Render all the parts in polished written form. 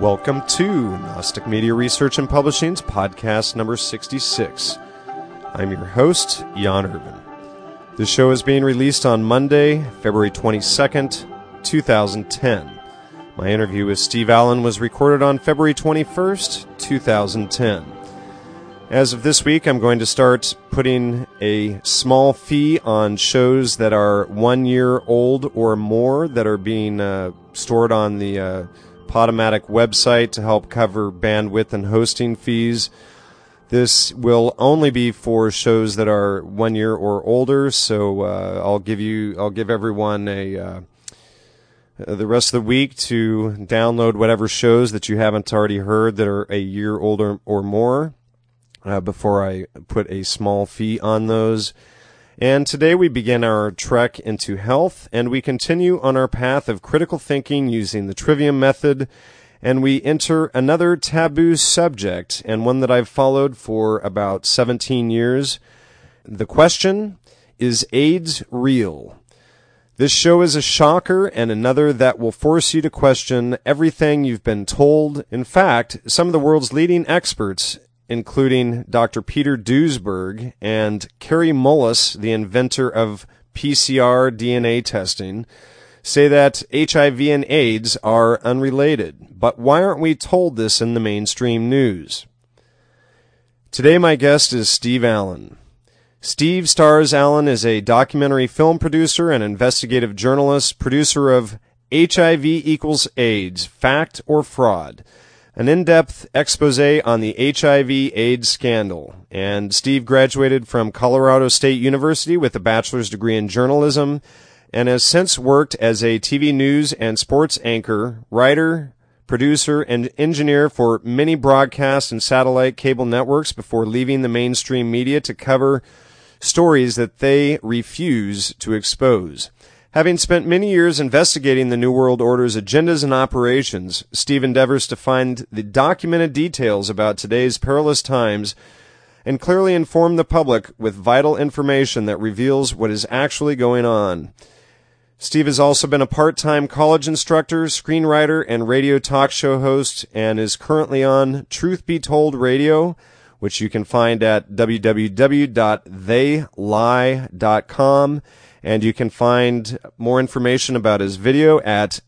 Welcome to Gnostic Media Research and Publishing's podcast number 66. I'm your host, Jan Urban. This show is being released on Monday, February 22nd, 2010. My interview with Steve Allen was recorded on February 21st, 2010. As of this week, I'm going to start putting a small fee on shows that are 1 year old or more that are being stored on the Podomatic website to help cover bandwidth and hosting fees. This will only be for shows that are 1 year or older, so I'll give everyone the rest of the week to download whatever shows that you haven't already heard that are a year older or more before I put a small fee on those. And today we begin our trek into health, and we continue on our path of critical thinking using the Trivium method, and we enter another taboo subject, and one that I've followed for about 17 years. The question, is AIDS real? This show is a shocker and another that will force you to question everything you've been told. In fact, some of the world's leading experts, including Dr. Peter Duesberg and Kary Mullis, the inventor of PCR DNA testing, say that HIV and AIDS are unrelated. But why aren't we told this in the mainstream news? Today my guest is Steve Allen. Steve Stars Allen is a documentary film producer and investigative journalist, producer of HIV equals AIDS, Fact or Fraud? An in-depth expose on the HIV/AIDS scandal. And Steve graduated from Colorado State University with a bachelor's degree in journalism and has since worked as a TV news and sports anchor, writer, producer, and engineer for many broadcast and satellite cable networks before leaving the mainstream media to cover stories that they refuse to expose. Having spent many years investigating the New World Order's agendas and operations, Steve endeavors to find the documented details about today's perilous times and clearly inform the public with vital information that reveals what is actually going on. Steve has also been a part-time college instructor, screenwriter, and radio talk show host, and is currently on Truth Be Told Radio, which you can find at www.theylie.com. And you can find more information about his video at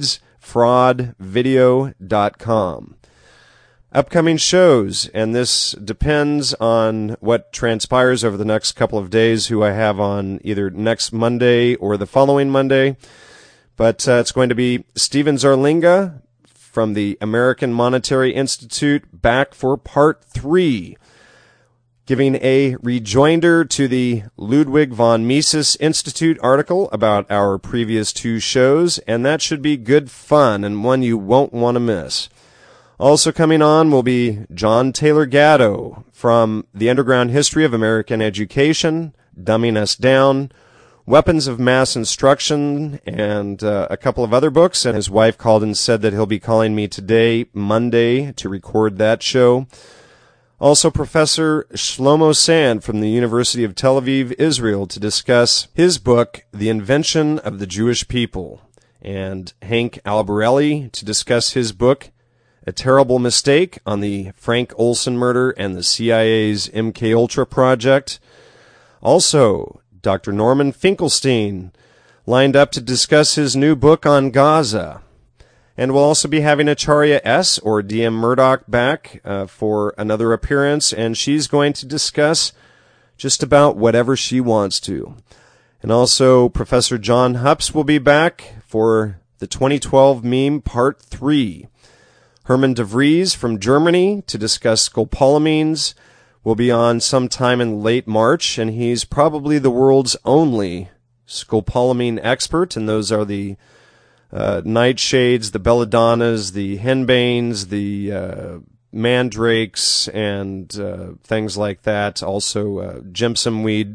aidsfraudvideo.com. Upcoming shows, and this depends on what transpires over the next couple of days, who I have on either next Monday or the following Monday. But it's going to be Steven Zarlinga from the American Monetary Institute, back for part 3. Giving a rejoinder to the Ludwig von Mises Institute article about our previous 2 shows, and that should be good fun and one you won't want to miss. Also coming on will be John Taylor Gatto from The Underground History of American Education, Dumbing Us Down, Weapons of Mass Instruction, and a couple of other books. And his wife called and said that he'll be calling me today, Monday, to record that show. Also, Professor Shlomo Sand from the University of Tel Aviv, Israel, to discuss his book, The Invention of the Jewish People, and Hank Albarelli to discuss his book, A Terrible Mistake, on the Frank Olson murder and the CIA's MKUltra project. Also, Dr. Norman Finkelstein lined up to discuss his new book on Gaza. And we'll also be having Acharya S., or DM Murdoch, back for another appearance, and she's going to discuss just about whatever she wants to. And also, Professor John Hups will be back for the 2012 meme Part 3. Herman de Vries from Germany to discuss scopolamines will be on sometime in late March, and he's probably the world's only scopolamine expert, and those are the nightshades, the belladonnas, the henbanes, the mandrakes, and things like that. Also, Jimson weed.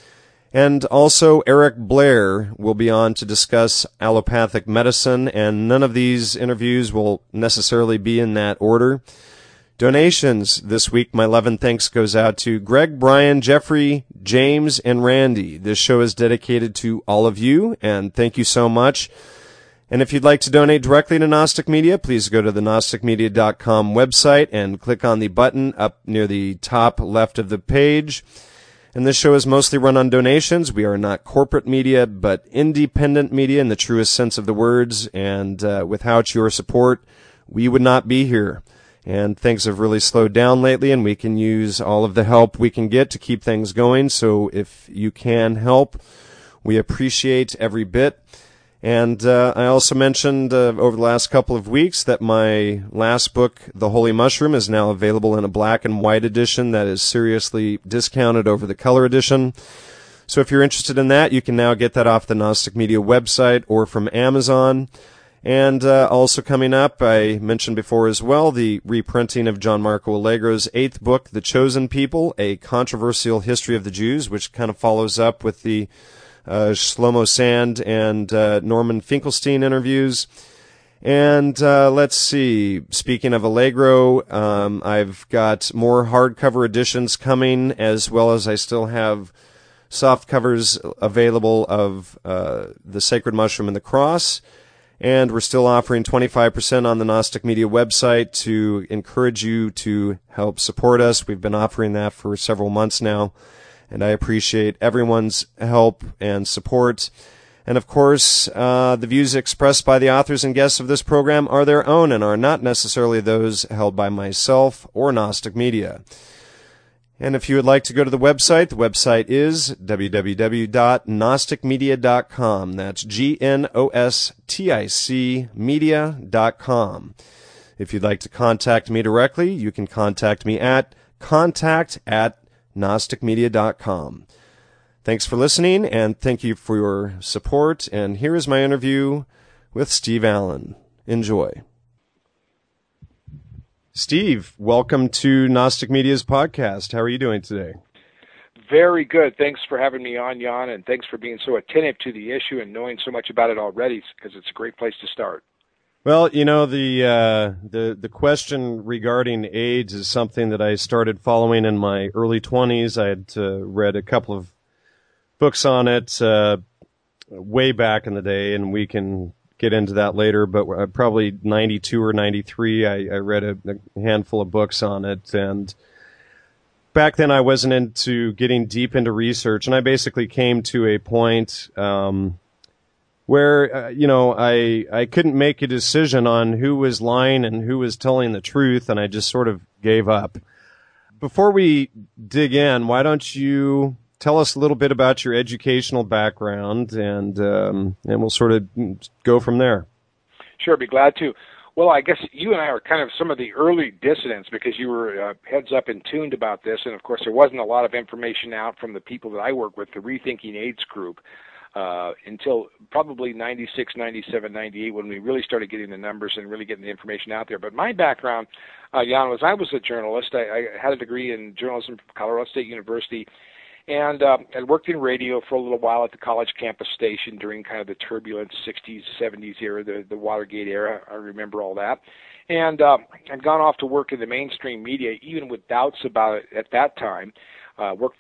And also, Eric Blair will be on to discuss allopathic medicine, and none of these interviews will necessarily be in that order. Donations this week, my love and thanks goes out to Greg, Brian, Jeffrey, James, and Randy. This show is dedicated to all of you, and thank you so much. And if you'd like to donate directly to Gnostic Media, please go to the gnosticmedia.com website and click on the button up near the top left of the page. And this show is mostly run on donations. We are not corporate media, but independent media in the truest sense of the words. And without your support, we would not be here. And things have really slowed down lately, and we can use all of the help we can get to keep things going. So if you can help, we appreciate every bit. And I also mentioned over the last couple of weeks that my last book, The Holy Mushroom, is now available in a black and white edition that is seriously discounted over the color edition. So if you're interested in that, you can now get that off the Gnostic Media website or from Amazon. And also coming up, I mentioned before as well, the reprinting of John Marco Allegro's 8th book, The Chosen People, A Controversial History of the Jews, which kind of follows up with the Shlomo Sand and Norman Finkelstein interviews. And let's see, speaking of Allegro, I've got more hardcover editions coming, as well as I still have soft covers available of The Sacred Mushroom and the Cross. And we're still offering 25% on the Gnostic Media website to encourage you to help support us. We've been offering that for several months now. And I appreciate everyone's help and support. And of course, the views expressed by the authors and guests of this program are their own and are not necessarily those held by myself or Gnostic Media. And if you would like to go to the website is www.gnosticmedia.com. That's GNOSTIC media.com. If you'd like to contact me directly, you can contact me at contact@gnosticmedia.com. Thanks for listening, and thank you for your support. And here is my interview with Steve Allen. Enjoy. Steve, welcome to Gnostic Media's podcast. How are you doing today? Very good. Thanks for having me on, Jan, and thanks for being so attentive to the issue and knowing so much about it already, because it's a great place to start. Well, you know, the question regarding AIDS is something that I started following in my early 20s. I had read a couple of books on it way back in the day, and we can get into that later, but probably 92 or 93, I read a handful of books on it. And back then I wasn't into getting deep into research, and I basically came to a point where, I couldn't make a decision on who was lying and who was telling the truth, and I just sort of gave up. Before we dig in, why don't you tell us a little bit about your educational background, and we'll sort of go from there. Sure, be glad to. Well, I guess you and I are kind of some of the early dissidents, because you were heads up and tuned about this, and of course there wasn't a lot of information out from the people that I work with, the Rethinking AIDS group, until probably 96, 97, 98, when we really started getting the numbers and really getting the information out there. But my background, Jan, was I was a journalist. I had a degree in journalism from Colorado State University, and I worked in radio for a little while at the college campus station during kind of the turbulent 60s, 70s era, the Watergate era. I remember all that. And I'd gone off to work in the mainstream media, even with doubts about it at that time. Worked